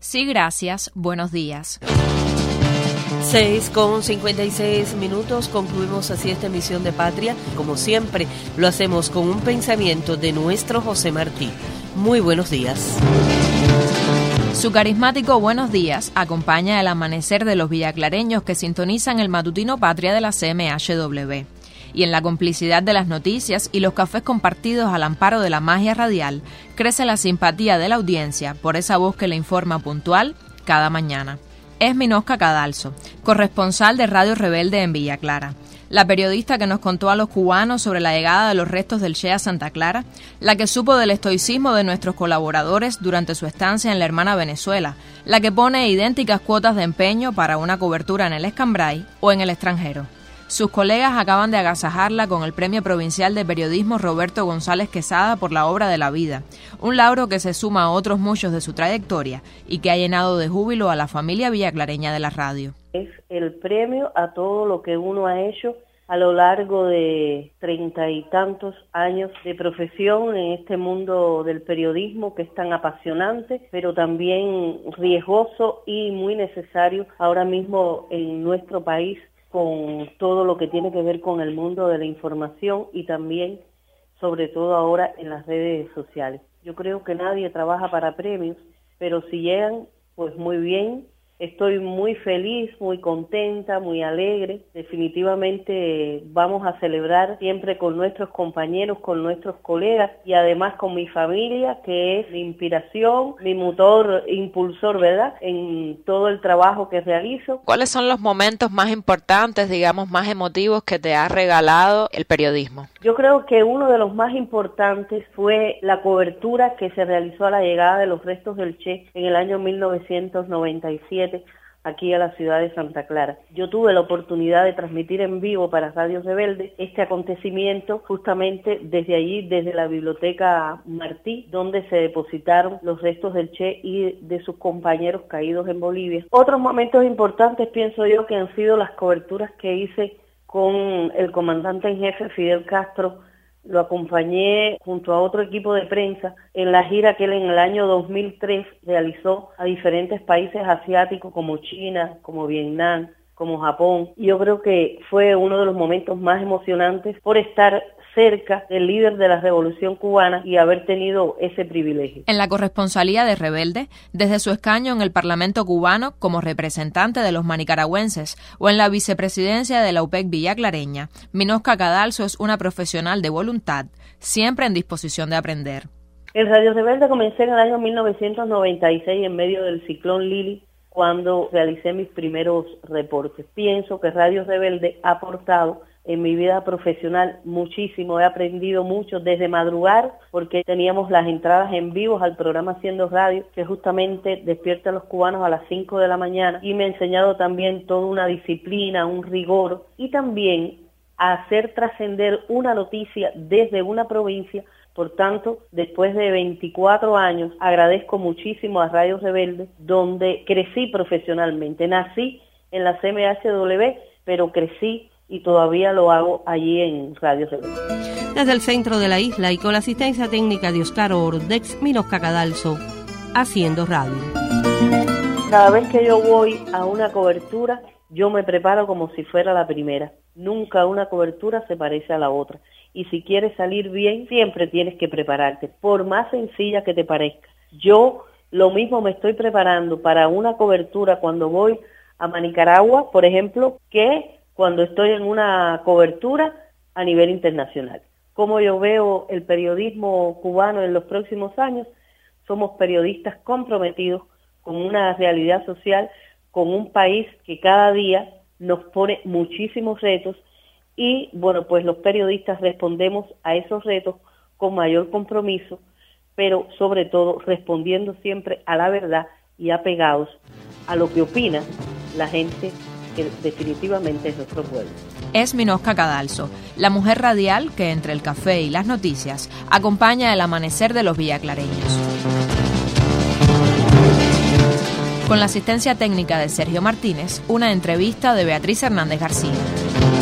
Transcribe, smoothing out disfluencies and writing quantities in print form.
Sí, gracias. Buenos días. 6:56, concluimos así esta emisión de Patria. Como siempre, lo hacemos con un pensamiento de nuestro José Martí. Muy buenos días. Su carismático buenos días acompaña el amanecer de los villaclareños que sintonizan el matutino Patria de la CMHW. Y en la complicidad de las noticias y los cafés compartidos al amparo de la magia radial, crece la simpatía de la audiencia por esa voz que le informa puntual cada mañana. Es Minosca Cadalso, corresponsal de Radio Rebelde en Villa Clara, la periodista que nos contó a los cubanos sobre la llegada de los restos del Che a Santa Clara, la que supo del estoicismo de nuestros colaboradores durante su estancia en la hermana Venezuela, la que pone idénticas cuotas de empeño para una cobertura en el Escambray o en el extranjero. Sus colegas acaban de agasajarla con el Premio Provincial de Periodismo Roberto González Quesada por la obra de la vida, un lauro que se suma a otros muchos de su trayectoria y que ha llenado de júbilo a la familia villaclareña de la radio. Es el premio a todo lo que uno ha hecho a lo largo de 30 y tantos años de profesión en este mundo del periodismo que es tan apasionante, pero también riesgoso y muy necesario ahora mismo en nuestro país, con todo lo que tiene que ver con el mundo de la información y también, sobre todo ahora, en las redes sociales. Yo creo que nadie trabaja para premios, pero si llegan, pues muy bien. Estoy muy feliz, muy contenta, muy alegre. Definitivamente vamos a celebrar siempre con nuestros compañeros, con nuestros colegas y además con mi familia, que es mi inspiración, mi motor impulsor, ¿verdad?, en todo el trabajo que realizo. ¿Cuáles son los momentos más importantes, digamos, más emotivos que te ha regalado el periodismo? Yo creo que uno de los más importantes fue la cobertura que se realizó a la llegada de los restos del Che en el año 1997 aquí a la ciudad de Santa Clara. Yo tuve la oportunidad de transmitir en vivo para Radio Rebelde este acontecimiento justamente desde allí, desde la Biblioteca Martí, donde se depositaron los restos del Che y de sus compañeros caídos en Bolivia. Otros momentos importantes pienso yo que han sido las coberturas que hice con el comandante en jefe Fidel Castro. Lo acompañé junto a otro equipo de prensa en la gira que él en el año 2003 realizó a diferentes países asiáticos como China, como Vietnam, como Japón. Y yo creo que fue uno de los momentos más emocionantes por estar cerca del líder de la Revolución Cubana y haber tenido ese privilegio. En la corresponsalía de Rebelde, desde su escaño en el Parlamento cubano como representante de los manicaragüenses o en la vicepresidencia de la UPEC villaclareña, Minosca Cadalso es una profesional de voluntad, siempre en disposición de aprender. En Radio Rebelde comencé en el año 1996 en medio del ciclón Lili, cuando realicé mis primeros reportes. Pienso que Radio Rebelde ha aportado en mi vida profesional muchísimo, he aprendido mucho desde madrugar, porque teníamos las entradas en vivos al programa Haciendo Radio, que justamente despierta a los cubanos a las 5 de la mañana, y me ha enseñado también toda una disciplina, un rigor, y también a hacer trascender una noticia desde una provincia. Por tanto, después de 24 años, agradezco muchísimo a Radio Rebelde, donde crecí profesionalmente. Nací en la CMHW, pero crecí y todavía lo hago allí en Radio Rebelde. Desde el centro de la isla y con la asistencia técnica de Oscar Ordex, Minosca Cadalso, Haciendo Radio. Cada vez que yo voy a una cobertura, yo me preparo como si fuera la primera. Nunca una cobertura se parece a la otra. Y si quieres salir bien, siempre tienes que prepararte, por más sencilla que te parezca. Yo lo mismo me estoy preparando para una cobertura cuando voy a Nicaragua, por ejemplo, que cuando estoy en una cobertura a nivel internacional. Como yo veo el periodismo cubano en los próximos años, somos periodistas comprometidos con una realidad social, con un país que cada día nos pone muchísimos retos y, bueno, pues los periodistas respondemos a esos retos con mayor compromiso, pero sobre todo respondiendo siempre a la verdad y apegados a lo que opina la gente, que definitivamente es nuestro pueblo. Es Minosca Cadalso, la mujer radial que entre el café y las noticias acompaña el amanecer de los villaclareños. Con la asistencia técnica de Sergio Martínez, una entrevista de Beatriz Hernández García.